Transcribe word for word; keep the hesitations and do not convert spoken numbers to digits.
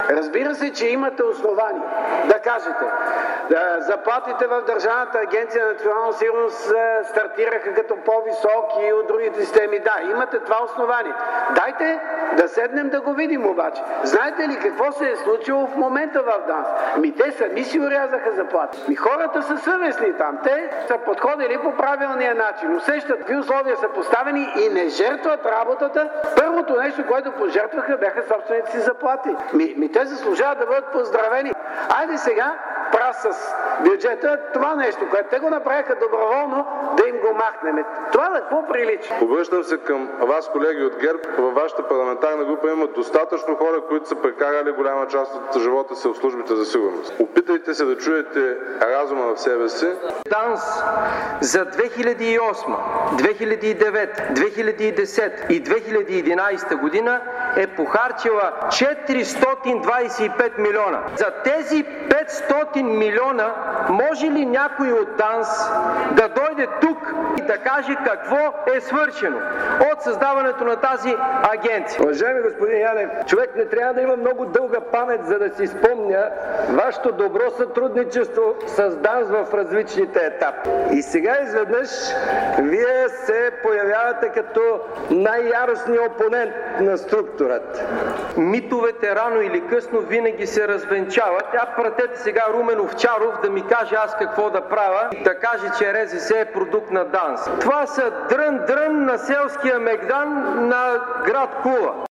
Разбира се, че имате основание да кажете. Заплатите в Държавната агенция на национална сигурност стартираха като по-високи от другите системи. Да, имате това основание. Дайте да седнем да го видим обаче. Знаете ли какво се е случило в момента в ДАНС? Ми те сами си урязаха заплати. Ми хората са съвестни там. Те са подходили по правилния начин. Усещат какви условия са поставени и не жертват работата. Първото нещо, което пожертваха, бяха собствените си заплати. Ми, ми те заслужават да бъдат поздравени. Айде сега прав с бюджета това нещо, което те го направиха доброволно, да им го махнем. Това да какво прилича? Обръщам се към вас, колеги от ГЕРБ. Във вашата парламентарна група има достатъчно хора, които са прекарали голяма част от живота си в службите за сигурност. Опитайте се да чуете разума в себе си. ДАНС за две хиляди и осма, две хиляди и девета, две хиляди и десета и две хиляди и единадесета година е похарчила четиристотин двадесет и пет милиона. За тези петстотин милиона може ли някой от ДАНС да дойде тук и да каже какво е свършено от създаването на тази агенция? Уважаеми господин Янев, човек не трябва да има много дълга памет, за да си спомня вашето добро сътрудничество с ДАНС в различните етапи. И сега изведнъж вие се появявате като най-яростният опонент на структурата. Митовете рано или късно винаги се развенчават. Тя пратете сега Румен Овчаров да ми каже аз какво да правя и да каже, че РЗС е продукт на ДАНС. Това са дрън-дрън на селския мегдан на град Кула.